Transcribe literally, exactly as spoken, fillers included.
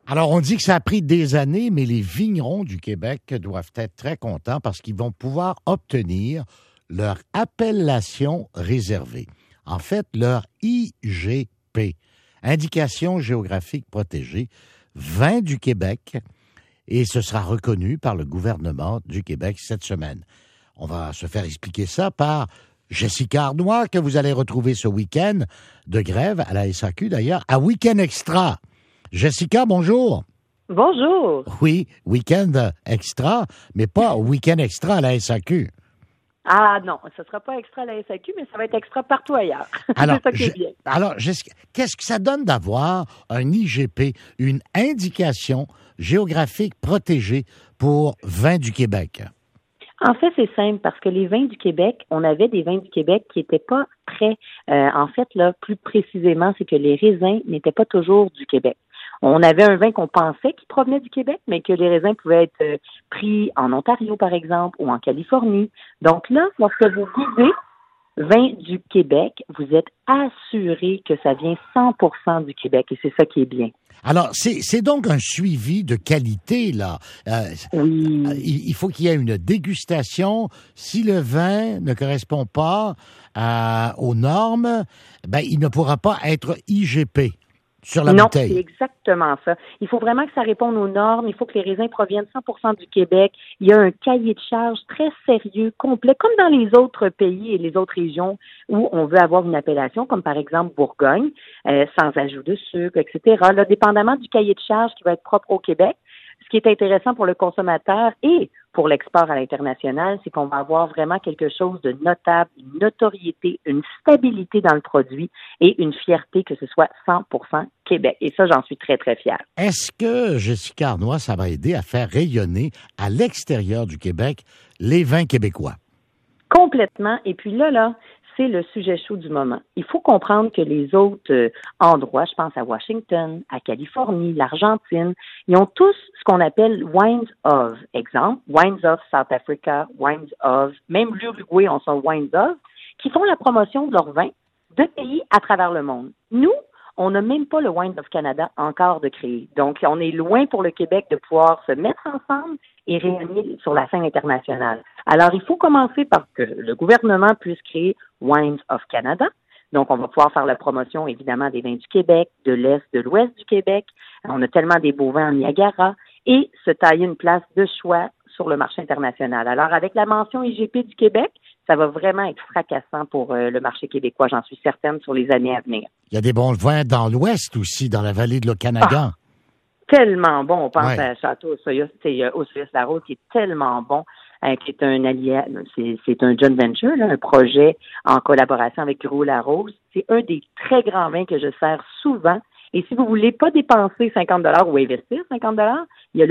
Alors, on dit que ça a pris des années, mais les vignerons du Québec doivent être très contents parce qu'ils vont pouvoir obtenir leur appellation réservée. En fait, leur I G P, Indication géographique protégée, vin du Québec, et ce sera reconnu par le gouvernement du Québec cette semaine. On va se faire expliquer ça par Jessica Arnois, que vous allez retrouver ce week-end de grève à la S A Q, d'ailleurs, à Week-end Extra. Jessica, bonjour. Bonjour. Oui, Week-end Extra, mais pas Week-end Extra à la S A Q. Ah non, ce ne sera pas extra à la S A Q, mais ça va être extra partout ailleurs. Alors, c'est ça qui est je, bien. alors Jessica, qu'est-ce que ça donne d'avoir un I G P, une indication géographique protégée pour vins du Québec? En fait, c'est simple parce que les vins du Québec, on avait des vins du Québec qui n'étaient pas très... Euh, en fait, là, plus précisément, c'est que les raisins n'étaient pas toujours du Québec. On avait un vin qu'on pensait qui provenait du Québec, mais que les raisins pouvaient être euh, pris en Ontario, par exemple, ou en Californie. Donc là, lorsque vous buvez vin du Québec, vous êtes assuré que ça vient cent pour cent du Québec, et c'est ça qui est bien. Alors, c'est, c'est donc un suivi de qualité, là. Euh, oui. il, il faut qu'il y ait une dégustation. Si le vin ne correspond pas euh, aux normes, ben, il ne pourra pas être I G P sur la non, bouteille. C'est exactement ça. Il faut vraiment que ça réponde aux normes. Il faut que les raisins proviennent cent pour cent du Québec. Il y a un cahier de charges très sérieux, complet, comme dans les autres pays et les autres régions où on veut avoir une appellation, comme par exemple Bourgogne, euh, sans ajout de sucre, et cetera. Là, dépendamment du cahier de charges qui va être propre au Québec, ce qui est intéressant pour le consommateur et pour l'export à l'international, c'est qu'on va avoir vraiment quelque chose de notable, une notoriété, une stabilité dans le produit et une fierté que ce soit cent pour cent Québec. Et ça, j'en suis très, très fière. Est-ce que, Jessica Arnois, ça va aider à faire rayonner à l'extérieur du Québec les vins québécois? Complètement. Et puis là, là, c'est le sujet chaud du moment. Il faut comprendre que les autres euh, endroits, je pense à Washington, à Californie, l'Argentine, ils ont tous ce qu'on appelle Wines of. Exemple, Wines of South Africa, Wines of, même l'Uruguay ont son Wines of, qui font la promotion de leurs vins de pays à travers le monde. Nous, on n'a même pas le Wines of Canada encore de créer. Donc, on est loin pour le Québec de pouvoir se mettre ensemble et rayonner sur la scène internationale. Alors, il faut commencer par que le gouvernement puisse créer Wines of Canada. Donc, on va pouvoir faire la promotion, évidemment, des vins du Québec, de l'Est, de l'Ouest du Québec. On a tellement des beaux vins en Niagara et se tailler une place de choix sur le marché international. Alors, avec la mention I G P du Québec, ça va vraiment être fracassant pour euh, le marché québécois, j'en suis certaine, sur les années à venir. Il y a des bons vins dans l'Ouest aussi, dans la vallée de l'Okanagan. Ah, tellement bon. On pense ouais. à Château Osoyoos-Larose, qui est tellement bon, hein, qui est un allié, c'est, c'est un joint venture, là, un projet en collaboration avec Gros-Larose. C'est un des très grands vins que je sers souvent. Et si vous voulez pas dépenser cinquante dollars ou investir cinquante dollars, il y a le